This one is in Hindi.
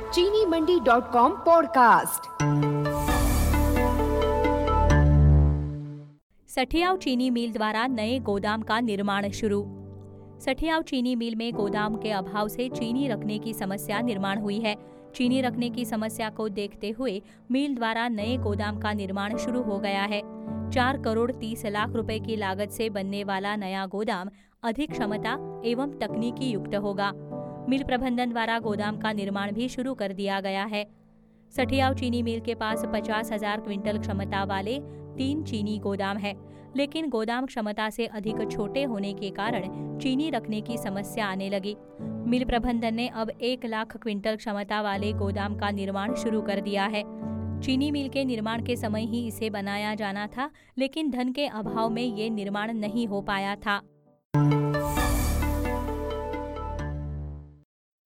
चीनीमंडी.com पॉडकास्ट। सठियाव चीनी मिल द्वारा नए गोदाम का निर्माण शुरू। सठियाव चीनी मिल में गोदाम के अभाव से चीनी रखने की समस्या निर्माण हुई है। चीनी रखने की समस्या को देखते हुए मिल द्वारा नए गोदाम का निर्माण शुरू हो गया है। 4 करोड़ 30 लाख रुपए की लागत से बनने वाला नया गोदाम अधिक क्षमता एवं तकनीकी युक्त होगा। मिल प्रबंधन द्वारा गोदाम का निर्माण भी शुरू कर दिया गया है। सठियाव चीनी मिल के पास 50,000 क्विंटल क्षमता वाले 3 चीनी गोदाम है, लेकिन गोदाम क्षमता से अधिक छोटे होने के कारण चीनी रखने की समस्या आने लगी। मिल प्रबंधन ने अब 1 लाख क्विंटल क्षमता वाले गोदाम का निर्माण शुरू कर दिया है। चीनी मिल के निर्माण के समय ही इसे बनाया जाना था, लेकिन धन के अभाव में ये निर्माण नहीं हो पाया था।